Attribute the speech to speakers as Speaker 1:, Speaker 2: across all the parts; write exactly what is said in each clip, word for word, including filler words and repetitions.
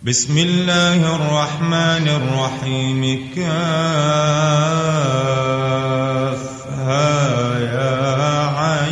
Speaker 1: بسم الله الرحمن الرحيم كافها يا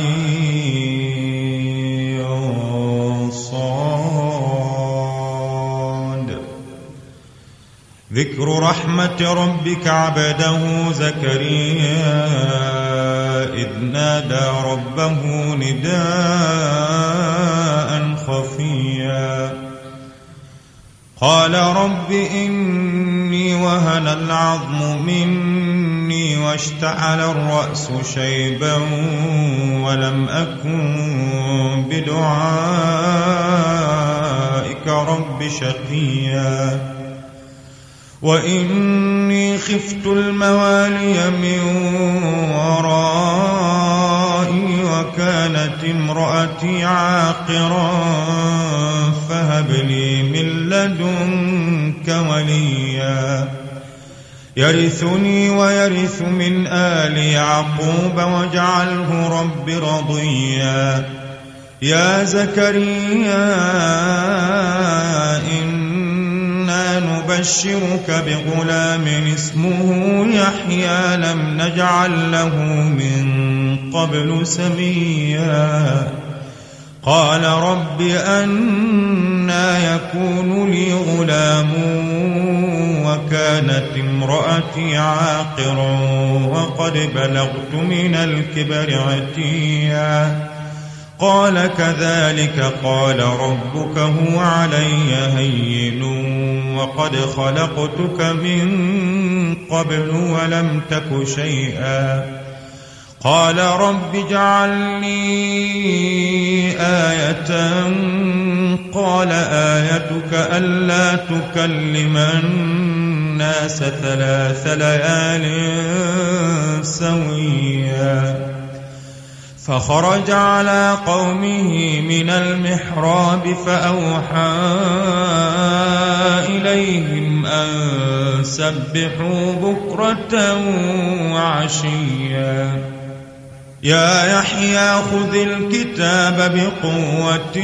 Speaker 1: عين صاد. ذكر رحمة ربك عبده زكريا إذ نادى ربه نداء خفيا قال رب إني وهن العظم مني واشتعل الرأس شيبا ولم أكن بدعائك رب شقيا وإني خفت الموالي من ورائي وكانت امرأتي عاقرا فهب لي من لدنك وليا يرثني ويرث من آل يعقوب واجعله رب رضيا. يا زكريا إنا نبشرك بغلام اسمه يحيى لم نجعل له من قبل سميا قال رب أنى يكون لي غلام وكانت امرأتي عاقرا وقد بلغت من الكبر عتيا قال كذلك قال ربك هو علي هين وقد خلقتك من قبل ولم تك شيئا قال رب اجعل لي آية قال آيتك ألا تكلم الناس ثلاث ليال سويا فخرج على قومه من المحراب فأوحى إليهم أن سبحوا بكرة وعشيا يا يحيى خذ الكتاب بقوة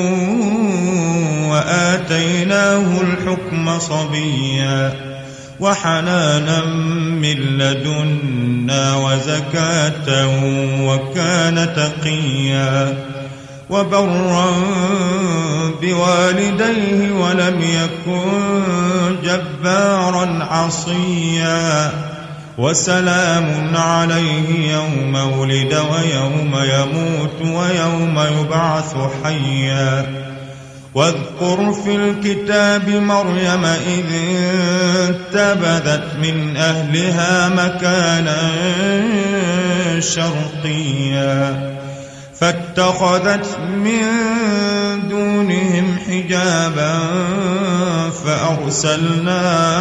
Speaker 1: وآتيناه الحكم صبيا وحنانا من لدنا وزكاة وكان تقيا وبرا بوالديه ولم يكن جبارا عصيا وسلام عليه يوم ولد ويوم يموت ويوم يبعث حيا واذكر في الكتاب مريم إذ انتبذت من أهلها مكانا شرقيا فاتخذت من دونهم حجابا فأرسلنا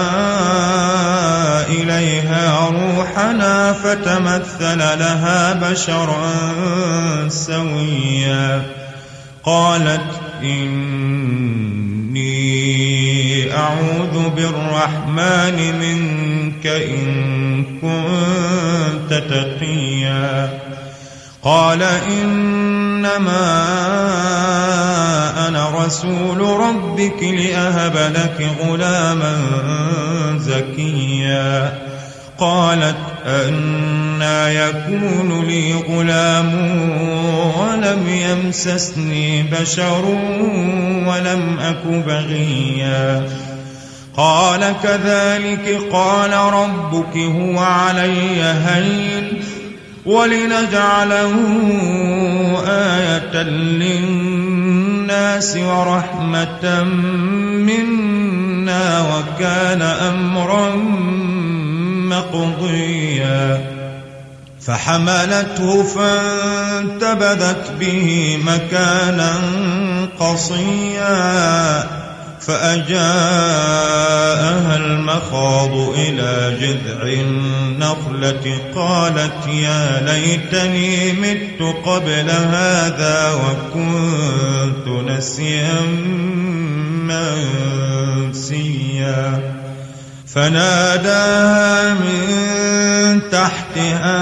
Speaker 1: إليها روحنا فتمثل لها بشرا سويا قالت إني أعوذ بالرحمن منك إن كنت تقيا قال إنما أنا رسول ربك لأهب لك غلاما زكيا قالت أنى يكون لي غلام ولم يمسسني بشر ولم أك بغيا قال كذلك قال ربك هو علي هين ولنجعله آية للناس ورحمة منا وكان أمرا مقضيا فحملته فانتبذت به مكانا قصيا فأجاءها المخاض إلى جذع النخلة قالت يا ليتني مت قبل هذا وكنت نسيا منسيا فناداها من تحتها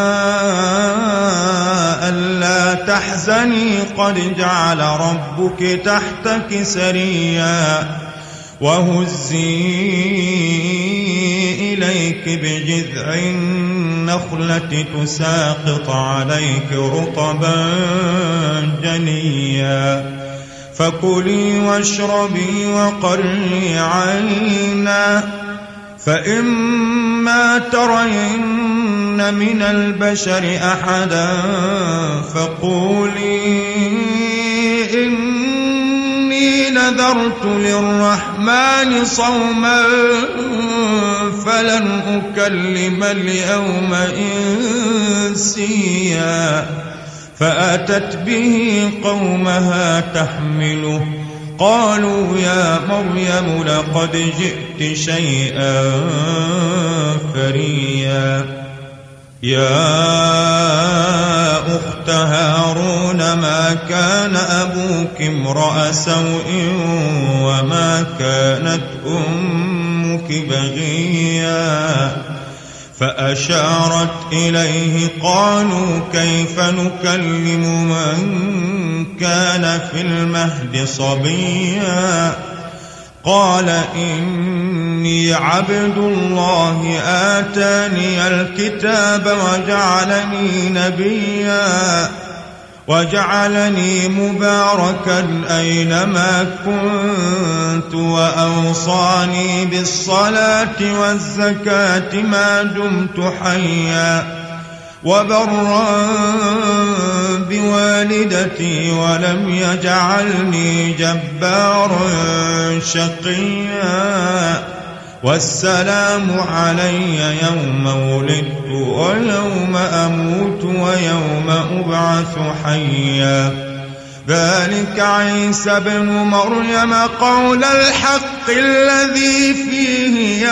Speaker 1: ألا تحزني قد جعل ربك تحتك سريا وهزي إليك بجذع النخلة تساقط عليك رطبا جنيا فكلي واشربي وقري عينا فإما ترين من البشر أحدا فقولي إني نذرت للرحمن صوما فلن أكلم اليوم إنسيا فأتت به قومها تحمله قالوا يا مريم لقد جئت شيئا فريا يا أخت هارون ما كان أبوك امرأ سوء وما كانت أمك بغيا فأشارت إليه قالوا كيف نكلم من كان في المهد صبيا قال إني عبد الله آتاني الكتاب وجعلني نبيا وجعلني مباركا أينما كنت وأوصاني بالصلاة والزكاة ما دمت حيا وبرا بوالدتي ولم يجعلني جبارا شقيا والسلام علي يوم ولدت ويوم أموت ويوم أبعث حيا ذلك عيسى بن مريم قول الحق الذي فيه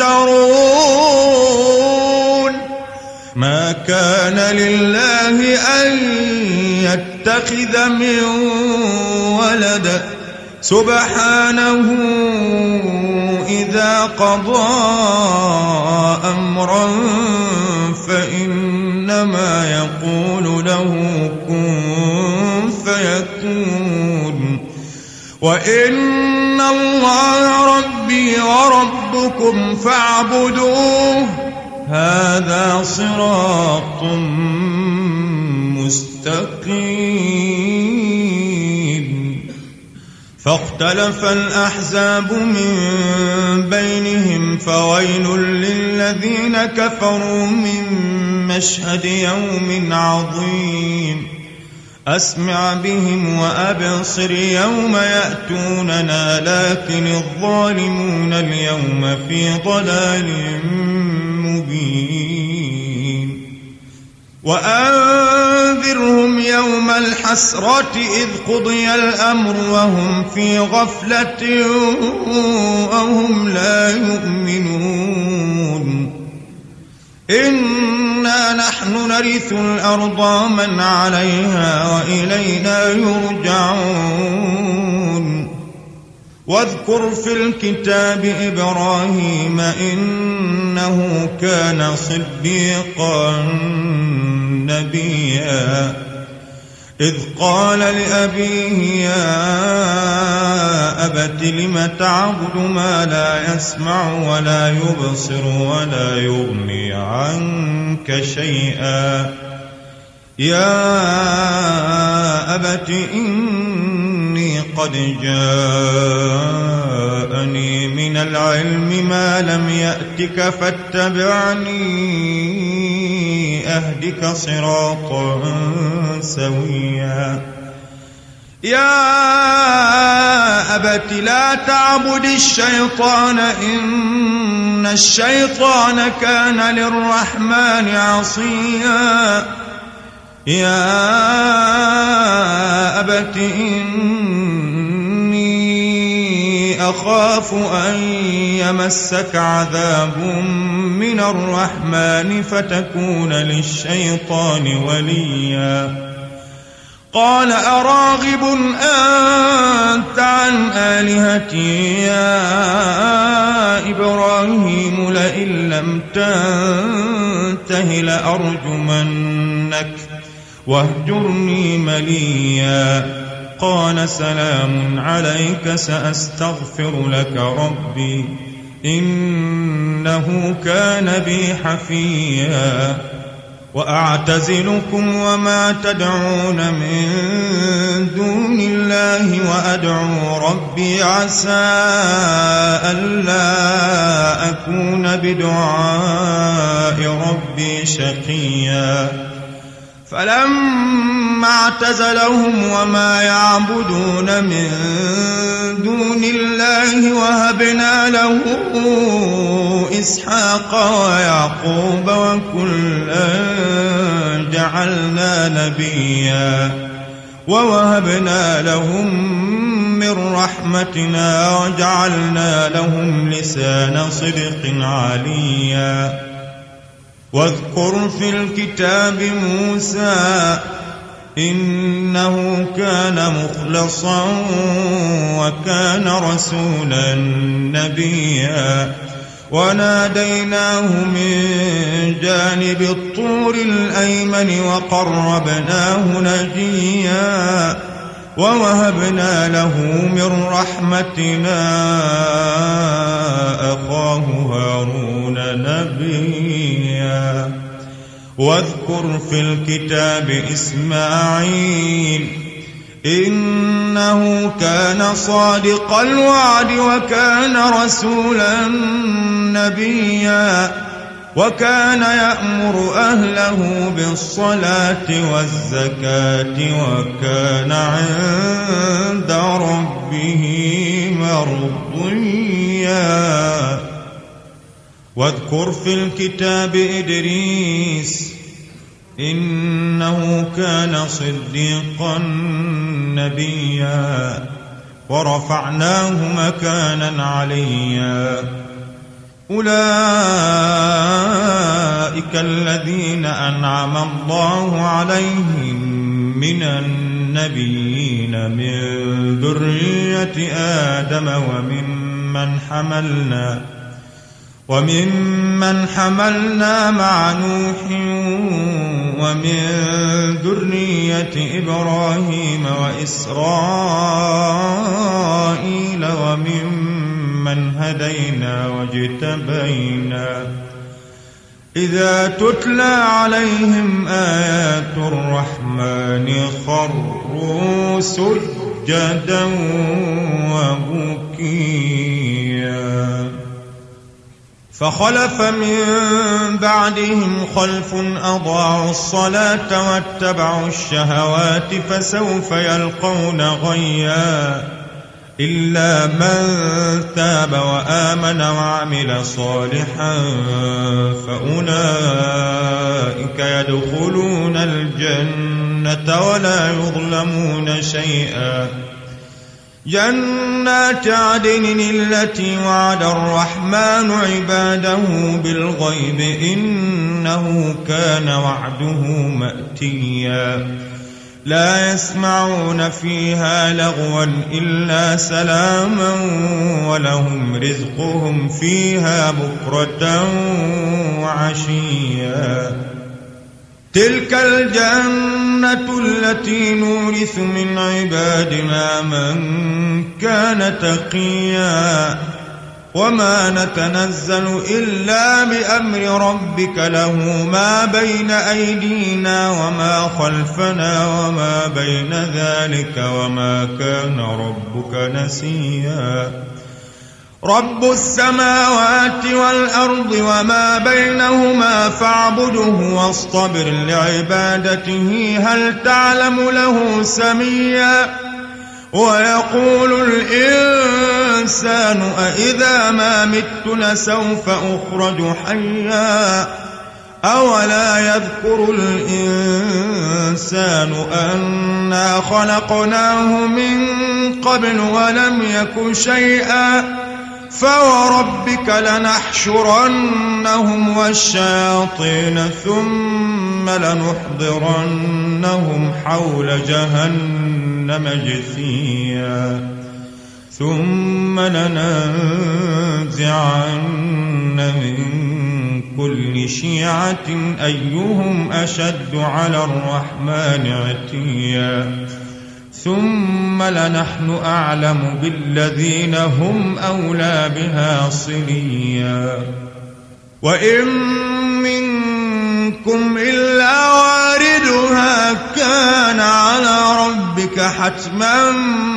Speaker 1: يمترون ما كان لله أن يتخذ من ولد سبحانه إذا قضى أمرا فإنما يقول له كن فيكون وإن الله ربي وربكم فاعبدوه هذا صراط مستقيم فاختلف الأحزاب من بينهم فويل للذين كفروا من مشهد يوم عظيم أسمع بهم وأبصر يوم يأتوننا لكن الظالمون اليوم في ضلال مبين وأنذرهم يوم الحسرة إذ قضي الأمر وهم في غفلة وهم لا يؤمنون إنا نحن نرث الأرض من عليها وإلينا يرجعون واذكر في الكتاب إبراهيم إنه كان صديقا نبيا إذ قال لأبيه يا أبت لم تعبد ما لا يسمع ولا يبصر ولا يغني عنك شيئا يا أبت إني قد جاءني من العلم ما لم يأتك فاتبعني أهدك صراطا سويا يا أبت لا تعبد الشيطان إن الشيطان كان للرحمن عصيا يا أبت إني أخاف أن يمسك عذاب من الرحمن فتكون للشيطان وليا قال أراغب أنت عن آلهتي يا إبراهيم لئن لم تنته لأرجمنك واهجرني مليا قال سلام عليك سأستغفر لك ربي إنه كان بي حفيا وأعتزلكم وما تدعون من دون الله وأدعو ربي عسى ألا أكون بدعاء ربي شقيا فلما اعتزلهم وما يعبدون من دون الله وهبنا له إسحاق ويعقوب وكلا جعلنا نبيا ووهبنا لهم من رحمتنا وجعلنا لهم لسان صدق عليا واذكر في الكتاب موسى إنه كان مخلصا وكان رسولا نبيا وناديناه من جانب الطور الأيمن وقربناه نجيا ووهبنا له من رحمتنا أخاه هارون نبيا واذكر في الكتاب إسماعيل إنه كان صادق الوعد وكان رسولا نبيا وكان يأمر أهله بالصلاة والزكاة وكان عند ربه مرضيا واذكر في الكتاب إدريس إنه كان صديقا نبيا ورفعناه مكانا عليا أولئك الذين أنعم الله عليهم من النبيين من ذرية آدم وممن حملنا وممن حملنا مع نوح ومن ذرية إبراهيم وإسرائيل وممن هدينا واجتبينا إذا تتلى عليهم آيات الرحمن خروا سجدا وبكيا فخلف من بعدهم خلف أضاعوا الصلاة واتبعوا الشهوات فسوف يلقون غيا إلا من تاب وآمن وعمل صالحا فأولئك يدخلون الجنة ولا يظلمون شيئا جنات عدن التي وعد الرحمن عباده بالغيب إنه كان وعده مأتيا لا يسمعون فيها لغوا إلا سلاما ولهم رزقهم فيها بكرة وعشيا تلك الجنة التي نورث من عبادنا من كان تقيا وما نتنزل إلا بأمر ربك له ما بين أيدينا وما خلفنا وما بين ذلك وما كان ربك نسيا رب السماوات والأرض وما بينهما فاعبده واصطبر لعبادته هل تعلم له سميا ويقول الإنسان أإذا ما مت لسوف أخرج حيا أولا يذكر الإنسان أنا خلقناه من قبل ولم يك شيئا فوربك لنحشرنهم والشياطين ثم لنحضرنهم حول جهنم جثيا ثم لننزعن من كل شيعة أيهم أشد على الرحمن عتيا ثم لنحن أعلم بالذين هم أولى بها صليا وإن منكم إلا واردها كان على ربك حتما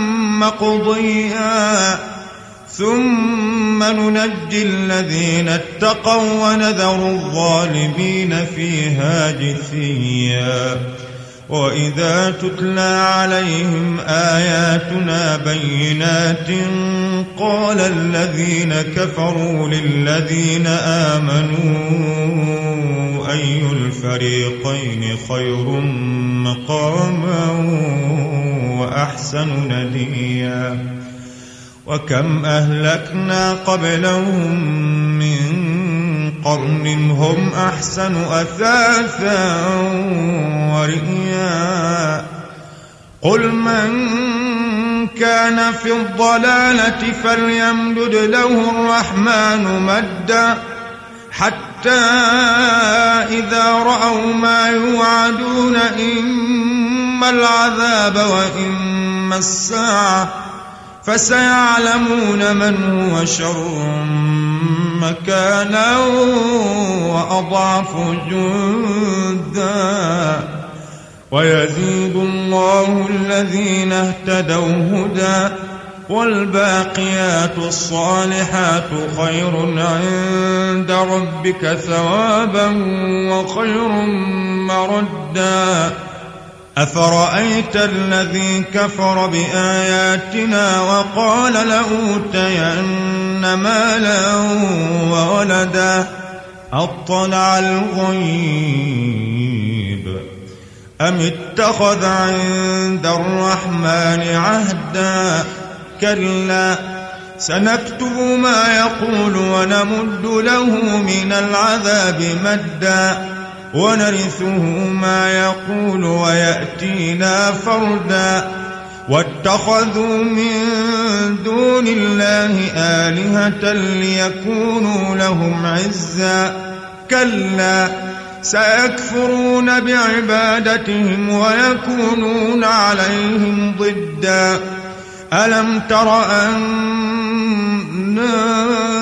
Speaker 1: مقضيا ثم ننجي الذين اتقوا ونذر الظالمين فيها جثيا وإذا تتلى عليهم آياتنا بينات قال الذين كفروا للذين آمنوا أي الفريقين خير مقاما وأحسن نديا وكم أهلكنا قبلهم من قرن هم أحسن أثاثا ورئيا قل من كان في الضلالة فليمدد له الرحمن مدا حتى إذا رأوا ما يوعدون إما العذاب وإما الساعة فسيعلمون من هو شر مكانا وأضعف جندا ويزيد الله الذين اهتدوا هدى والباقيات الصالحات خير عند ربك ثوابا وخير مردا أفرأيت الذي كفر بآياتنا وقال لأوتين مالا وولدا أطلع الغيب أم اتخذ عند الرحمن عهدا كلا سنكتب ما يقول ونمد له من العذاب مدا ونرثه ما يقول ويأتينا فردا واتخذوا من دون الله آلهة ليكونوا لهم عزا كلا سيكفرون بعبادتهم ويكونون عليهم ضدا ألم تر أنا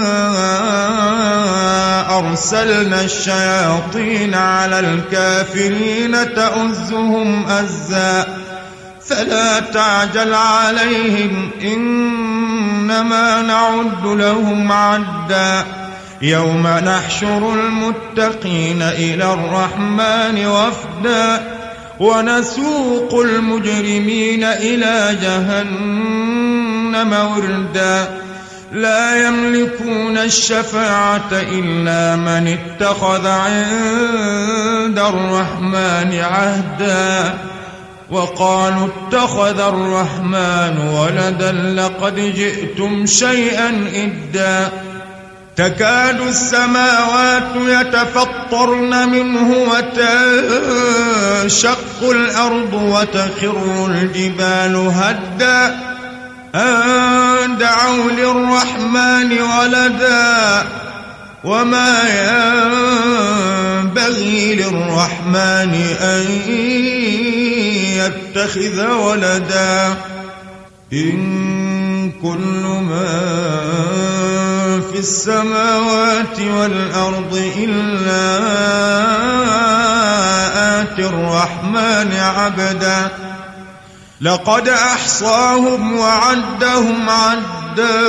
Speaker 1: أرسلنا الشياطين على الكافرين تؤزهم أزا فلا تعجل عليهم إنما نعد لهم عدا يوم نحشر المتقين إلى الرحمن وفدا ونسوق المجرمين إلى جهنم وردا لا يملكون الشفاعة إلا من اتخذ عند الرحمن عهدا وقالوا اتخذ الرحمن ولدا لقد جئتم شيئا إدا تكاد السماوات يتفطرن منه وتنشق الأرض وتخر الجبال هدا أن دعوا للرحمن ولدا وما ينبغي للرحمن أن يتخذ ولدا إن كل ما في السماوات والأرض إلا آتي الرحمن عبدا لقد أحصاهم وعدهم عدا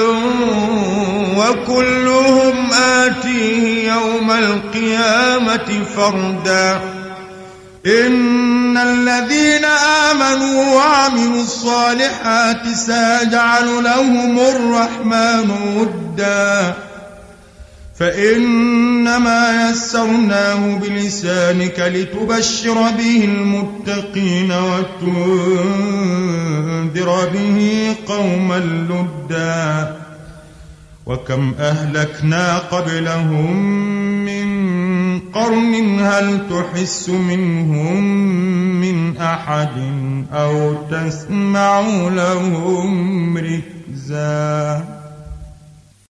Speaker 1: وكلهم آتيه يوم القيامة فردا إن الذين آمنوا وعملوا الصالحات سيجعل لهم الرحمن ودا فإنما يسرناه بلسانك لتبشر به المتقين وتنذر به قوما لدا وكم أهلكنا قبلهم من قرن هل تحس منهم من أحد أو تسمع لهم ركزا.